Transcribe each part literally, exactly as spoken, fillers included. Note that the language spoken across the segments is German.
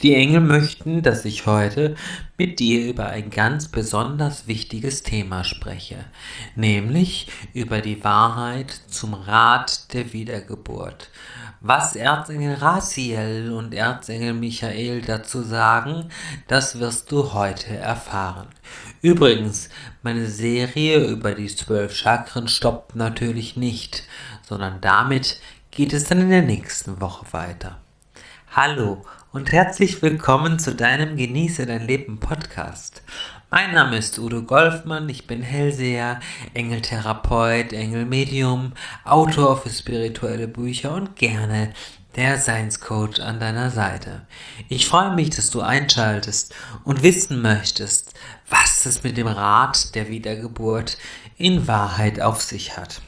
Die Engel möchten, dass ich heute mit dir über ein ganz besonders wichtiges Thema spreche, nämlich über die Wahrheit zum Rat der Wiedergeburt. Was Erzengel Raziel und Erzengel Michael dazu sagen, das wirst du heute erfahren. Übrigens, meine Serie über die zwölf Chakren stoppt natürlich nicht, sondern damit geht es dann in der nächsten Woche weiter. Hallo und herzlich willkommen zu deinem Genieße dein Leben Podcast. Mein Name ist Udo Golfmann, ich bin Hellseher, Engeltherapeut, Engelmedium, Autor für spirituelle Bücher und gerne der Seinscoach an deiner Seite. Ich freue mich, dass du einschaltest und wissen möchtest, was es mit dem Rat der Wiedergeburt in Wahrheit auf sich hat.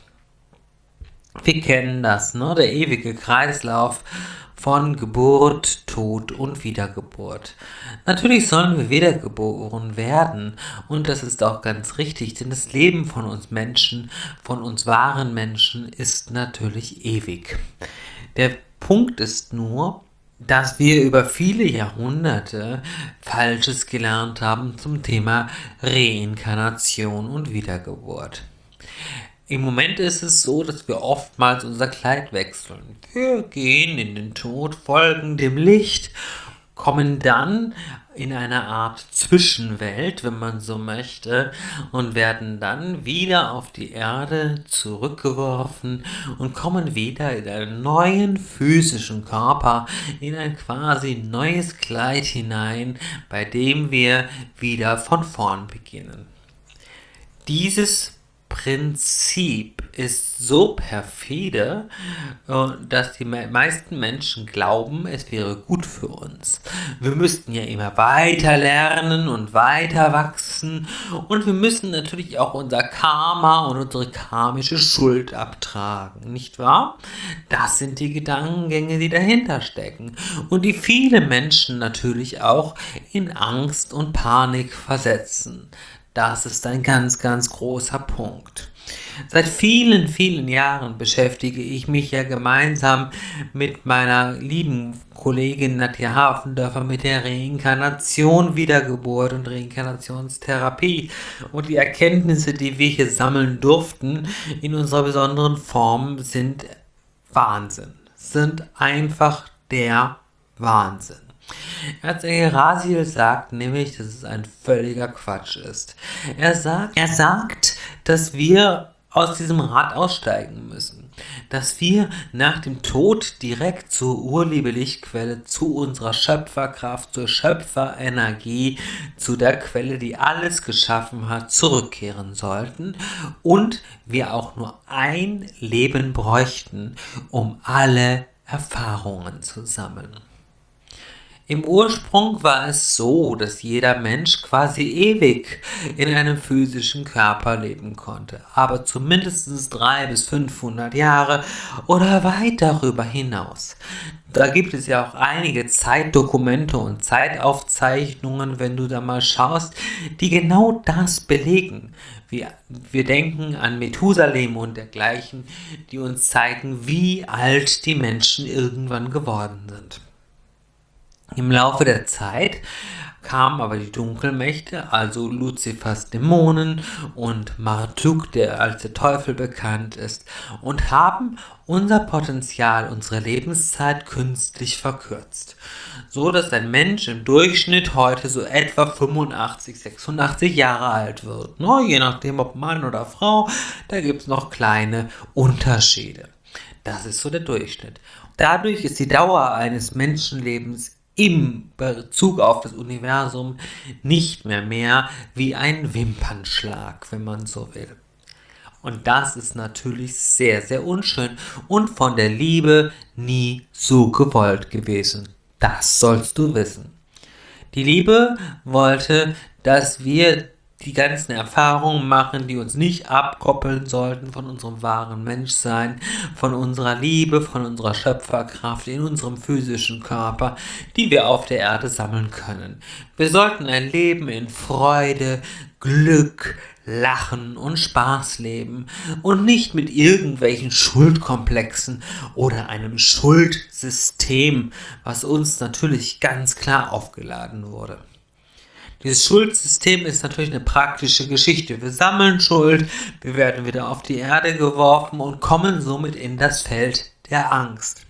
Wir kennen das, ne? Der ewige Kreislauf von Geburt, Tod und Wiedergeburt. Natürlich sollen wir wiedergeboren werden und das ist auch ganz richtig, denn das Leben von uns Menschen, von uns wahren Menschen ist natürlich ewig. Der Punkt ist nur, dass wir über viele Jahrhunderte Falsches gelernt haben zum Thema Reinkarnation und Wiedergeburt. Im Moment ist es so, dass wir oftmals unser Kleid wechseln. Wir gehen in den Tod, folgen dem Licht, kommen dann in eine Art Zwischenwelt, wenn man so möchte, und werden dann wieder auf die Erde zurückgeworfen und kommen wieder in einen neuen physischen Körper, in ein quasi neues Kleid hinein, bei dem wir wieder von vorn beginnen. Dieses Prinzip ist so perfide, dass die meisten Menschen glauben, es wäre gut für uns. Wir müssten ja immer weiter lernen und weiter wachsen und wir müssen natürlich auch unser Karma und unsere karmische Schuld abtragen, nicht wahr? Das sind die Gedankengänge, die dahinter stecken und die viele Menschen natürlich auch in Angst und Panik versetzen. Das ist ein ganz, ganz großer Punkt. Seit vielen, vielen Jahren beschäftige ich mich ja gemeinsam mit meiner lieben Kollegin Nadja Hafendörfer mit der Reinkarnation, Wiedergeburt und Reinkarnationstherapie. Und die Erkenntnisse, die wir hier sammeln durften in unserer besonderen Form, sind Wahnsinn. Sind einfach der Wahnsinn. Erzengel Raziel sagt nämlich, dass es ein völliger Quatsch ist. Er sagt, er sagt, dass wir aus diesem Rad aussteigen müssen. Dass wir nach dem Tod direkt zur Urliebe-Lichtquelle, zu unserer Schöpferkraft, zur Schöpferenergie, zu der Quelle, die alles geschaffen hat, zurückkehren sollten. Und wir auch nur ein Leben bräuchten, um alle Erfahrungen zu sammeln. Im Ursprung war es so, dass jeder Mensch quasi ewig in einem physischen Körper leben konnte, aber zumindest dreihundert bis fünfhundert Jahre oder weit darüber hinaus. Da gibt es ja auch einige Zeitdokumente und Zeitaufzeichnungen, wenn du da mal schaust, die genau das belegen. Wir, wir denken an Methusalem und dergleichen, die uns zeigen, wie alt die Menschen irgendwann geworden sind. Im Laufe der Zeit kamen aber die Dunkelmächte, also Luzifers Dämonen und Marduk, der als der Teufel bekannt ist, und haben unser Potenzial, unsere Lebenszeit künstlich verkürzt. So dass ein Mensch im Durchschnitt heute so etwa fünfundachtzig, sechsundachtzig Jahre alt wird. No, je nachdem ob Mann oder Frau, da gibt es noch kleine Unterschiede. Das ist so der Durchschnitt. Dadurch ist die Dauer eines Menschenlebens im Bezug auf das Universum nicht mehr mehr wie ein Wimpernschlag, wenn man so will. Und das ist natürlich sehr, sehr unschön und von der Liebe nie so gewollt gewesen. Das sollst du wissen. Die Liebe wollte, dass wir die ganzen Erfahrungen machen, die uns nicht abkoppeln sollten von unserem wahren Menschsein, von unserer Liebe, von unserer Schöpferkraft in unserem physischen Körper, die wir auf der Erde sammeln können. Wir sollten ein Leben in Freude, Glück, Lachen und Spaß leben und nicht mit irgendwelchen Schuldkomplexen oder einem Schuldsystem, was uns natürlich ganz klar aufgeladen wurde. Dieses Schuldsystem ist natürlich eine praktische Geschichte. Wir sammeln Schuld, wir werden wieder auf die Erde geworfen und kommen somit in das Feld der Angst.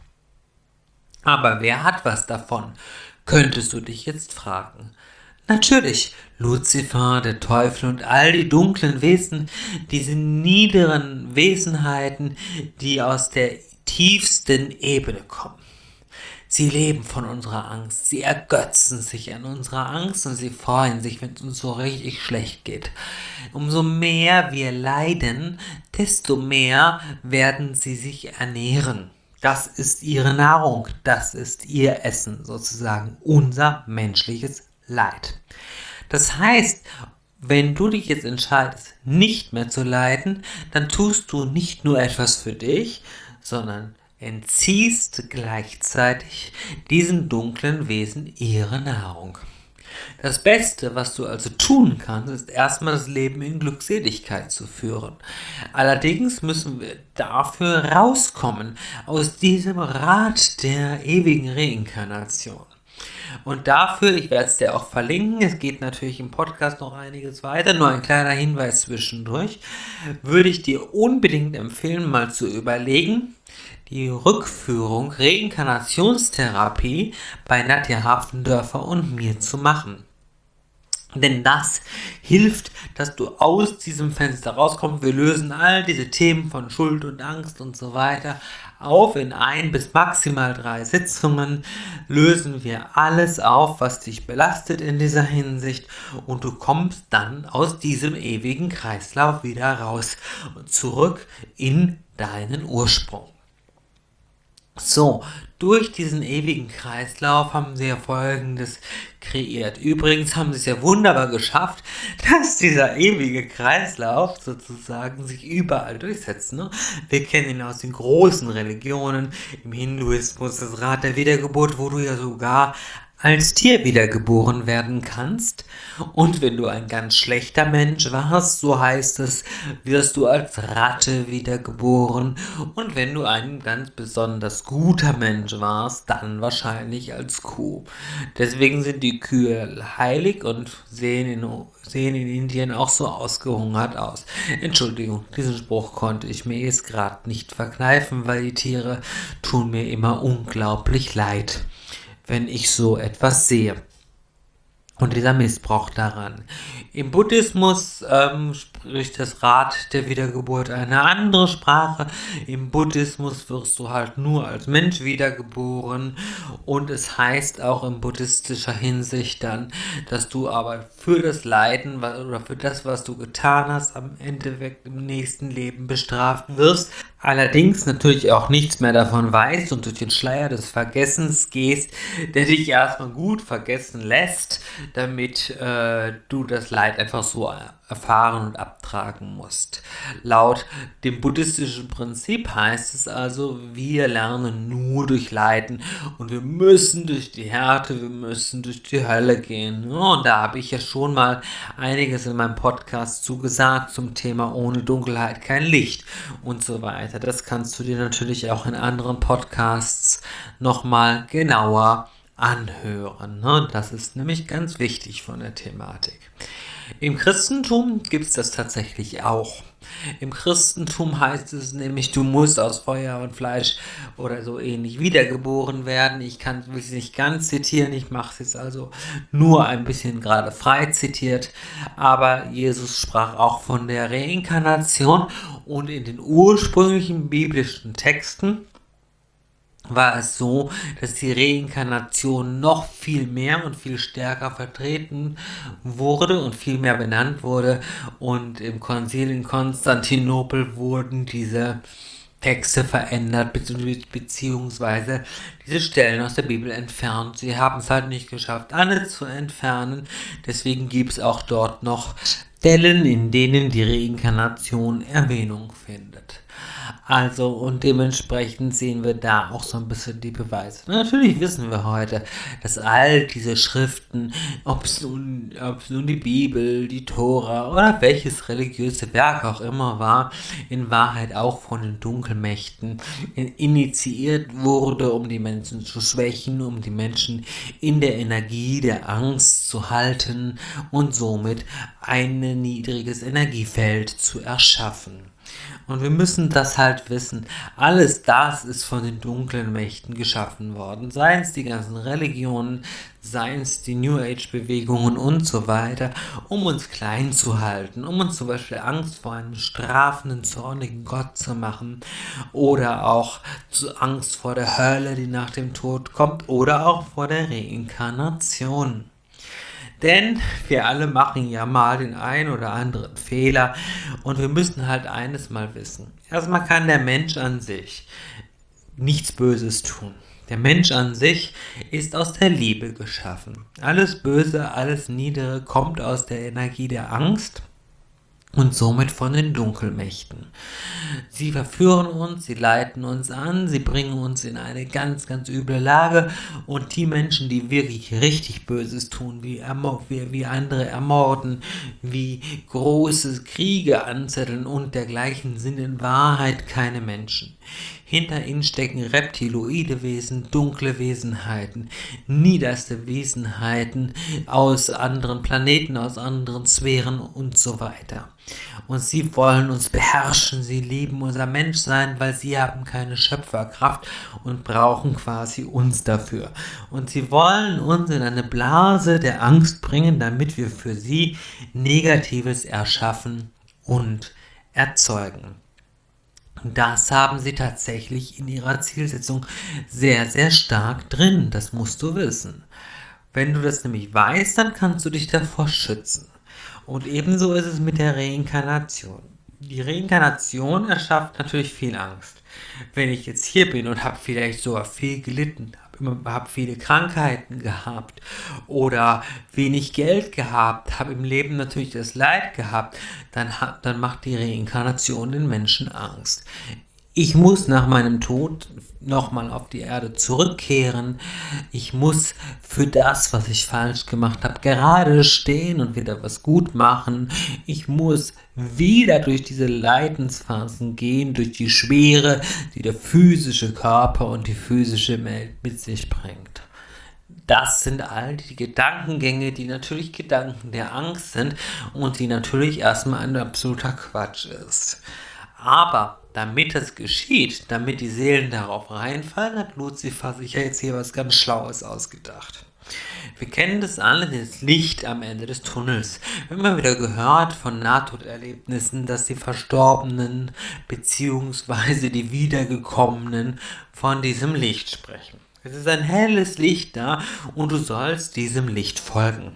Aber wer hat was davon? Könntest du dich jetzt fragen. Natürlich, Luzifer, der Teufel und all die dunklen Wesen, diese niederen Wesenheiten, die aus der tiefsten Ebene kommen. Sie leben von unserer Angst, sie ergötzen sich an unserer Angst und sie freuen sich, wenn es uns so richtig schlecht geht. Umso mehr wir leiden, desto mehr werden sie sich ernähren. Das ist ihre Nahrung, das ist ihr Essen, sozusagen unser menschliches Leid. Das heißt, wenn du dich jetzt entscheidest, nicht mehr zu leiden, dann tust du nicht nur etwas für dich, sondern entziehst gleichzeitig diesen dunklen Wesen ihre Nahrung. Das Beste, was du also tun kannst, ist erstmal das Leben in Glückseligkeit zu führen. Allerdings müssen wir dafür rauskommen aus diesem Rad der ewigen Reinkarnation. Und dafür, ich werde es dir auch verlinken, es geht natürlich im Podcast noch einiges weiter, nur ein kleiner Hinweis zwischendurch, würde ich dir unbedingt empfehlen, mal zu überlegen, die Rückführung Reinkarnationstherapie bei Nadja Hafendörfer und mir zu machen. Denn das hilft, dass du aus diesem Fenster rauskommst. Wir lösen all diese Themen von Schuld und Angst und so weiter auf. In ein bis maximal drei Sitzungen lösen wir alles auf, was dich belastet in dieser Hinsicht. Und du kommst dann aus diesem ewigen Kreislauf wieder raus und zurück in deinen Ursprung. So, durch diesen ewigen Kreislauf haben sie ja Folgendes kreiert. Übrigens haben sie es ja wunderbar geschafft, dass dieser ewige Kreislauf sozusagen sich überall durchsetzt. Ne? Wir kennen ihn aus den großen Religionen, im Hinduismus das Rad der Wiedergeburt, wo du ja sogar als Tier wiedergeboren werden kannst. Und wenn du ein ganz schlechter Mensch warst, so heißt es, wirst du als Ratte wiedergeboren. Und wenn du ein ganz besonders guter Mensch warst, dann wahrscheinlich als Kuh. Deswegen sind die Kühe heilig und sehen in, sehen in Indien auch so ausgehungert aus. Entschuldigung, diesen Spruch konnte ich mir jetzt gerade nicht verkneifen, weil die Tiere tun mir immer unglaublich leid, wenn ich so etwas sehe. Und dieser Missbrauch daran. Im Buddhismus ähm, spricht das Rad der Wiedergeburt eine andere Sprache. Im Buddhismus wirst du halt nur als Mensch wiedergeboren. Und es heißt auch in buddhistischer Hinsicht dann, dass du aber für das Leiden oder für das, was du getan hast, am Endeffekt im nächsten Leben bestraft wirst. Allerdings natürlich auch nichts mehr davon weißt und durch den Schleier des Vergessens gehst, der dich erstmal gut vergessen lässt, damit äh, du das Leid einfach so erfahren und abtragen musst. Laut dem buddhistischen Prinzip heißt es also, wir lernen nur durch Leiden und wir müssen durch die Härte, wir müssen durch die Hölle gehen. Und da habe ich ja schon mal einiges in meinem Podcast zugesagt zum Thema ohne Dunkelheit kein Licht und so weiter. Das kannst du dir natürlich auch in anderen Podcasts nochmal genauer anhören. Ne? Das ist nämlich ganz wichtig von der Thematik. Im Christentum gibt es das tatsächlich auch. Im Christentum heißt es nämlich, du musst aus Feuer und Fleisch oder so ähnlich wiedergeboren werden. Ich kann es nicht ganz zitieren, ich mache es jetzt also nur ein bisschen gerade frei zitiert. Aber Jesus sprach auch von der Reinkarnation und in den ursprünglichen biblischen Texten war es so, dass die Reinkarnation noch viel mehr und viel stärker vertreten wurde und viel mehr benannt wurde. Und im Konzil in Konstantinopel wurden diese Texte verändert, beziehungsweise diese Stellen aus der Bibel entfernt. Sie haben es halt nicht geschafft, alle zu entfernen. Deswegen gibt es auch dort noch Stellen, in denen die Reinkarnation Erwähnung findet. Also, und dementsprechend sehen wir da auch so ein bisschen die Beweise. Natürlich wissen wir heute, dass all diese Schriften, ob es nun, ob es nun die Bibel, die Tora oder welches religiöse Werk auch immer war, in Wahrheit auch von den Dunkelmächten initiiert wurde, um die Menschen zu schwächen, um die Menschen in der Energie der Angst zu halten und somit ein niedriges Energiefeld zu erschaffen. Und wir müssen das halt wissen. Alles das ist von den dunklen Mächten geschaffen worden. Seien es die ganzen Religionen, seien es die New Age-Bewegungen und so weiter, um uns klein zu halten, um uns zum Beispiel Angst vor einem strafenden, zornigen Gott zu machen oder auch zu Angst vor der Hölle, die nach dem Tod kommt, oder auch vor der Reinkarnation. Denn wir alle machen ja mal den einen oder anderen Fehler und wir müssen halt eines mal wissen. Erstmal kann der Mensch an sich nichts Böses tun. Der Mensch an sich ist aus der Liebe geschaffen. Alles Böse, alles Niedere kommt aus der Energie der Angst und somit von den Dunkelmächten. Sie verführen uns, sie leiten uns an, sie bringen uns in eine ganz, ganz üble Lage und die Menschen, die wirklich richtig Böses tun, wie, wie, wie andere ermorden, wie große Kriege anzetteln und dergleichen, sind in Wahrheit keine Menschen. Hinter ihnen stecken reptiloide Wesen, dunkle Wesenheiten, niederste Wesenheiten aus anderen Planeten, aus anderen Sphären und so weiter. Und sie wollen uns beherrschen, sie lieben unser Menschsein, weil sie haben keine Schöpferkraft und brauchen quasi uns dafür. Und sie wollen uns in eine Blase der Angst bringen, damit wir für sie Negatives erschaffen und erzeugen. Das haben sie tatsächlich in ihrer Zielsetzung sehr, sehr stark drin. Das musst du wissen. Wenn du das nämlich weißt, dann kannst du dich davor schützen. Und ebenso ist es mit der Reinkarnation. Die Reinkarnation erschafft natürlich viel Angst. Wenn ich jetzt hier bin und habe vielleicht sogar viel gelitten, habe viele Krankheiten gehabt oder wenig Geld gehabt, habe im Leben natürlich das Leid gehabt, dann, dann macht die Reinkarnation den Menschen Angst. Ich muss nach meinem Tod nochmal auf die Erde zurückkehren. Ich muss für das, was ich falsch gemacht habe, gerade stehen und wieder was gut machen. Ich muss wieder durch diese Leidensphasen gehen, durch die Schwere, die der physische Körper und die physische Welt mit sich bringt. Das sind all die Gedankengänge, die natürlich Gedanken der Angst sind und die natürlich erstmal ein absoluter Quatsch ist. Aber damit das geschieht, damit die Seelen darauf reinfallen, hat Luzifer sich ja jetzt hier was ganz Schlaues ausgedacht. Wir kennen das alle, das Licht am Ende des Tunnels. Wir haben immer wieder gehört von Nahtoderlebnissen, dass die Verstorbenen bzw. die Wiedergekommenen von diesem Licht sprechen. Es ist ein helles Licht da und du sollst diesem Licht folgen.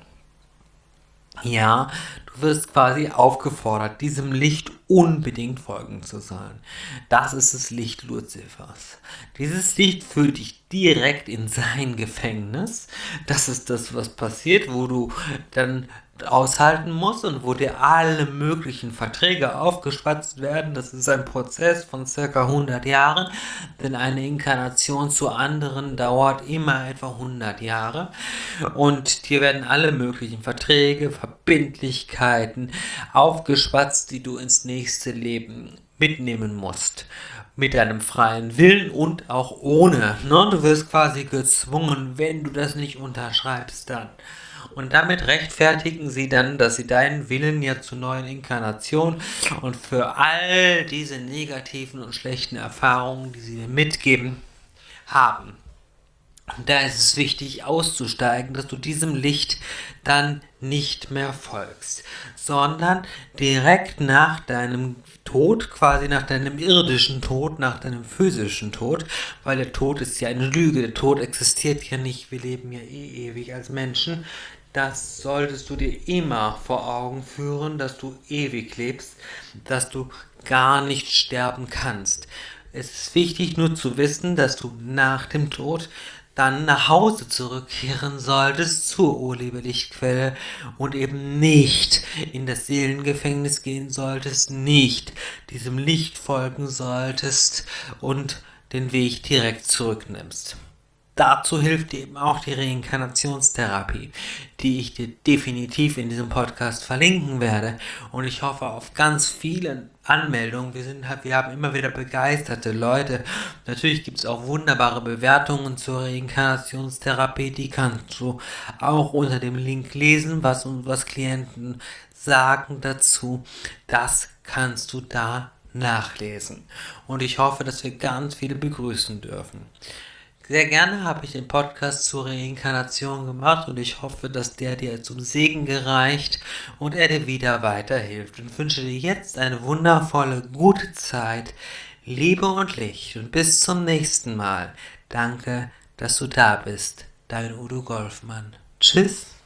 Ja, du wirst quasi aufgefordert, diesem Licht unbedingt folgen zu sollen. Das ist das Licht Luzifers. Dieses Licht führt dich direkt in sein Gefängnis. Das ist das, was passiert, wo du dann aushalten musst und wo dir alle möglichen Verträge aufgeschwatzt werden. Das ist ein Prozess von circa hundert Jahren, denn eine Inkarnation zu anderen dauert immer etwa hundert Jahre und dir werden alle möglichen Verträge, Verbindlichkeiten aufgeschwatzt, die du ins nächste Leben mitnehmen musst. Mit deinem freien Willen und auch ohne. Ne? Du wirst quasi gezwungen, wenn du das nicht unterschreibst, dann. Und damit rechtfertigen sie dann, dass sie deinen Willen ja zur neuen Inkarnation und für all diese negativen und schlechten Erfahrungen, die sie dir mitgeben, haben. Und da ist es wichtig auszusteigen, dass du diesem Licht dann nicht mehr folgst, sondern direkt nach deinem Tod, quasi nach deinem irdischen Tod, nach deinem physischen Tod, weil der Tod ist ja eine Lüge, der Tod existiert ja nicht, wir leben ja eh ewig als Menschen. Das solltest du dir immer vor Augen führen, dass du ewig lebst, dass du gar nicht sterben kannst. Es ist wichtig nur zu wissen, dass du nach dem Tod dann nach Hause zurückkehren solltest zur Urheberlichtquelle und eben nicht in das Seelengefängnis gehen solltest, nicht diesem Licht folgen solltest und den Weg direkt zurücknimmst. Dazu hilft dir eben auch die Reinkarnationstherapie, die ich dir definitiv in diesem Podcast verlinken werde. Und ich hoffe auf ganz viele Anmeldungen. Wir, sind, wir haben immer wieder begeisterte Leute. Natürlich gibt es auch wunderbare Bewertungen zur Reinkarnationstherapie. Die kannst du auch unter dem Link lesen, was, was Klienten sagen dazu. Das kannst du da nachlesen. Und ich hoffe, dass wir ganz viele begrüßen dürfen. Sehr gerne habe ich den Podcast zur Reinkarnation gemacht und ich hoffe, dass der dir zum Segen gereicht und er dir wieder weiterhilft. Und wünsche dir jetzt eine wundervolle, gute Zeit, Liebe und Licht und bis zum nächsten Mal. Danke, dass du da bist. Dein Udo Golfmann. Tschüss.